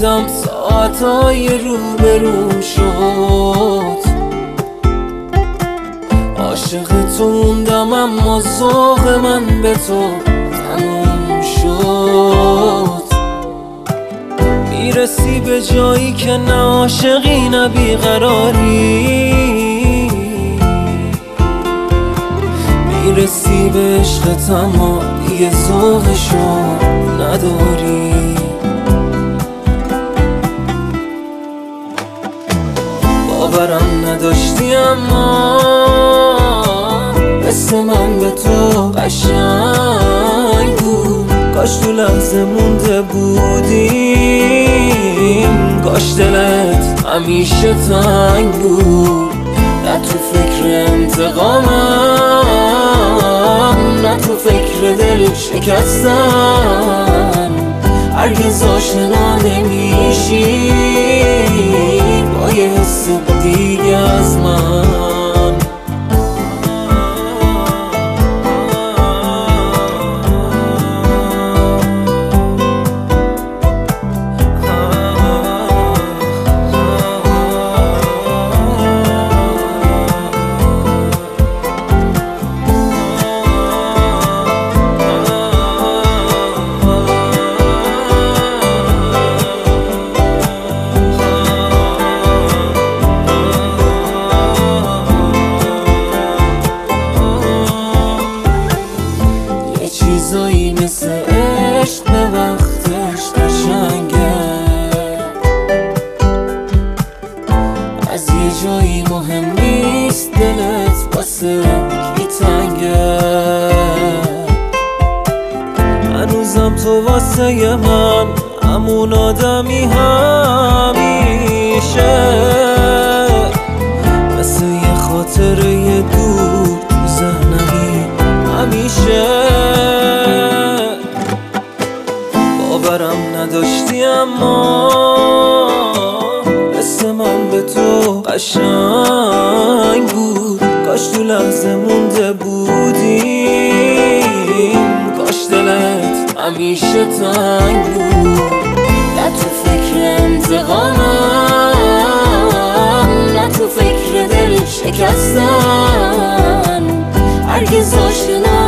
موندم ساعتهای روبروم شد، عاشق تو موندم اما ذوق من به تو تموم شد. میرسی به جایی که نه عاشقی نه بیقراری، میرسی به عشقت اما دیگه ذوقشو نداری. باورم نداشتی اما مثل من به تو قشنگ بود. کاش تو لحظه مونده بودیم، کاش دلت همیشه تنگ بود. نه تو فکر انتقامم، نه تو فکر دل شکستن. هرگز آشنا نمیشی با یه حس دیگه از من. چیزایی مثل عشق به وقتش قشنگه، از یه جایی مهم نیست دلت واسه کی تنگه. هنوزم تو واسه من همون آدمی همیشه، مثل یه خاطره دور تو ذهنمی همیشه. باورم نداشتی اما مثل من به تو قشنگ بود. کاش تو لحظه مونده بودیم، کاش دلت همیشه تنگ بود. نه تو فکر انتقامم، نه تو فکر دل شکستن. هرگز آشنا